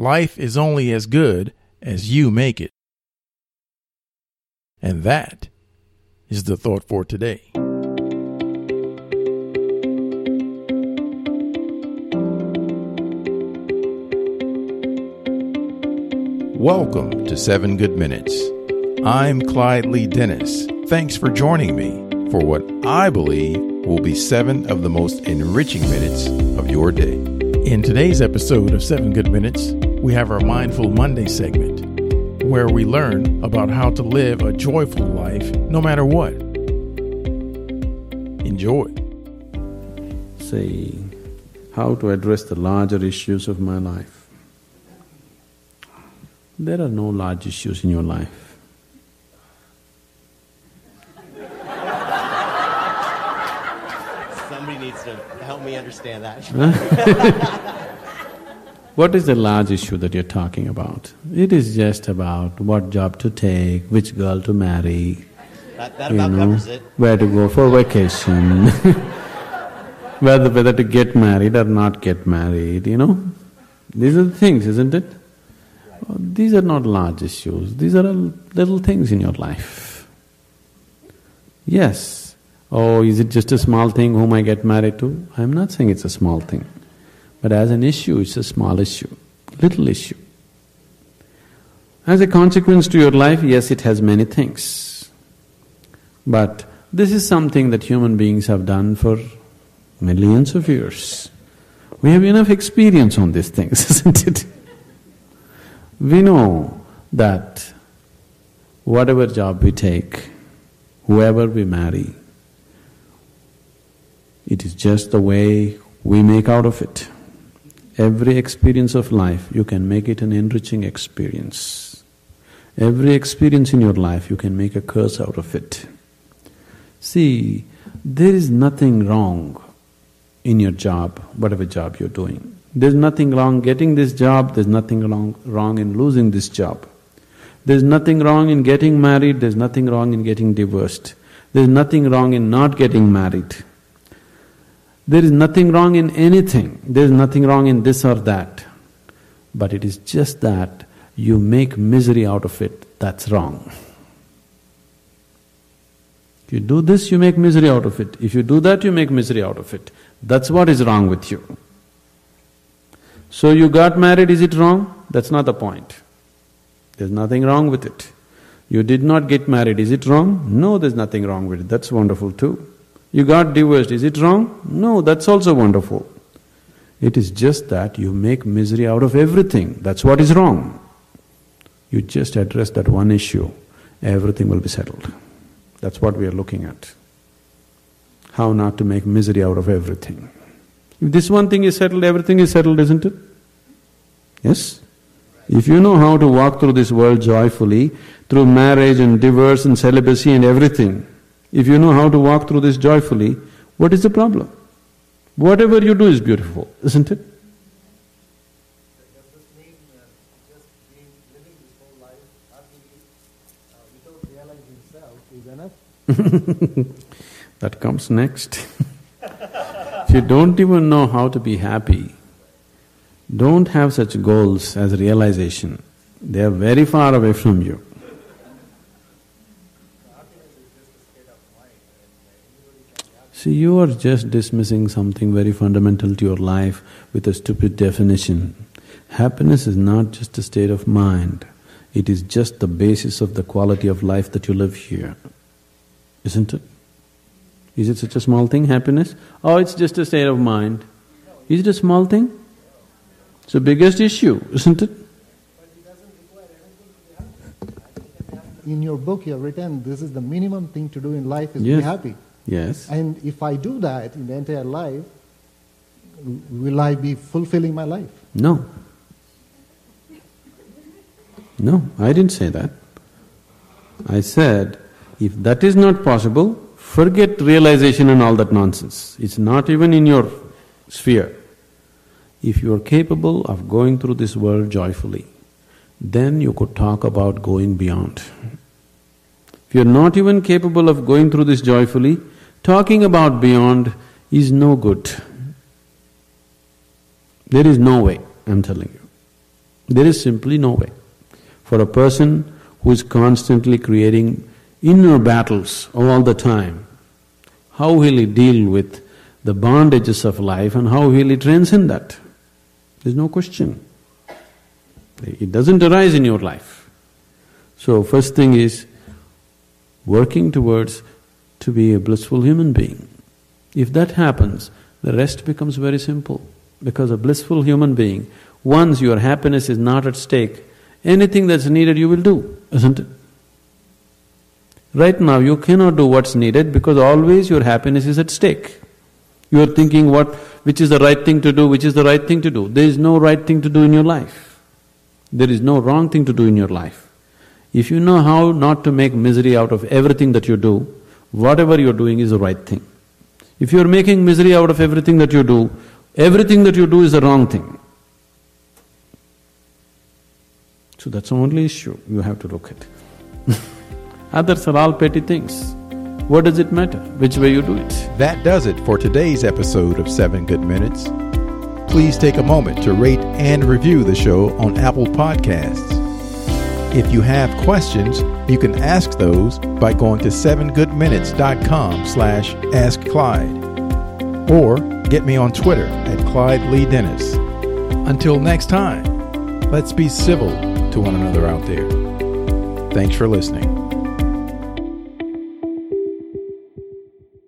life is only as good as you make it. And that is the thought for today. Welcome to 7 Good Minutes. I'm Clyde Lee Dennis. Thanks for joining me for what I believe will be 7 of the most enriching minutes of your day. In today's episode of 7 Good Minutes, we have our Mindful Monday segment, where we learn about how to live a joyful life no matter what. Enjoy. Say, how to address the larger issues of my life. There are no large issues in your life. Somebody needs to help me understand that. What is the large issue that you're talking about? It is just about what job to take, which girl to marry, that about covers it. Where to go for vacation, whether to get married or not get married, These are the things, isn't it? These are not large issues, these are little things in your life. Yes, is it just a small thing whom I get married to? I'm not saying it's a small thing. But as an issue, it's a small issue, little issue. As a consequence to your life, yes, it has many things. But this is something that human beings have done for millions of years. We have enough experience on these things, isn't it? We know that whatever job we take, whoever we marry, it is just the way we make out of it. Every experience of life, you can make it an enriching experience. Every experience in your life, you can make a curse out of it. See, there is nothing wrong in your job, whatever job you're doing. There's nothing wrong getting this job, there's nothing wrong in losing this job. There's nothing wrong in getting married, there's nothing wrong in getting divorced. There's nothing wrong in not getting married. There is nothing wrong in anything, there is nothing wrong in this or that. But it is just that you make misery out of it, that's wrong. If you do this, you make misery out of it. If you do that, you make misery out of it. That's what is wrong with you. So you got married, is it wrong? That's not the point. There's nothing wrong with it. You did not get married, is it wrong? No, there's nothing wrong with it, that's wonderful too. You got divorced, is it wrong? No, that's also wonderful. It is just that you make misery out of everything, that's what is wrong. You just address that one issue, everything will be settled. That's what we are looking at. How not to make misery out of everything. If this one thing is settled, everything is settled, isn't it? Yes? If you know how to walk through this world joyfully, through marriage and divorce and celibacy and everything, if you know how to walk through this joyfully, what is the problem? Whatever you do is beautiful, isn't it? Does this mean just living this whole life happily without realizing self is enough? That comes next. If you don't even know how to be happy, don't have such goals as realization. They are very far away from you. See, you are just dismissing something very fundamental to your life with a stupid definition. Happiness is not just a state of mind, it is just the basis of the quality of life that you live here, isn't it? Is it such a small thing, happiness? Oh, it's just a state of mind. Is it a small thing? It's the biggest issue, isn't it? But it doesn't require anything to be happy. In your book you have written, this is the minimum thing to do in life is Yes. be happy. Yes. And if I do that in the entire life, will I be fulfilling my life? No. No, I didn't say that. I said, if that is not possible, forget realization and all that nonsense. It's not even in your sphere. If you are capable of going through this world joyfully, then you could talk about going beyond. If you're not even capable of going through this joyfully, talking about beyond is no good. There is no way, I'm telling you. There is simply no way. For a person who is constantly creating inner battles all the time, how will he deal with the bondages of life and how will he transcend that? There's no question. It doesn't arise in your life. So first thing is working towards to be a blissful human being. If that happens, the rest becomes very simple. Because a blissful human being, once your happiness is not at stake, anything that's needed you will do, isn't it? Right now you cannot do what's needed because always your happiness is at stake. You are thinking which is the right thing to do, which is the right thing to do. There is no right thing to do in your life. There is no wrong thing to do in your life. If you know how not to make misery out of everything that you do, whatever you're doing is the right thing. If you're making misery out of everything that you do is the wrong thing. So that's the only issue you have to look at. Others are all petty things. What does it matter which way you do it? That does it for today's episode of 7 Good Minutes. Please take a moment to rate and review the show on Apple Podcasts. If you have questions, you can ask those by going to 7goodminutes.com/askclyde or get me on Twitter at Clyde Lee Dennis. Until next time, let's be civil to one another out there. Thanks for listening.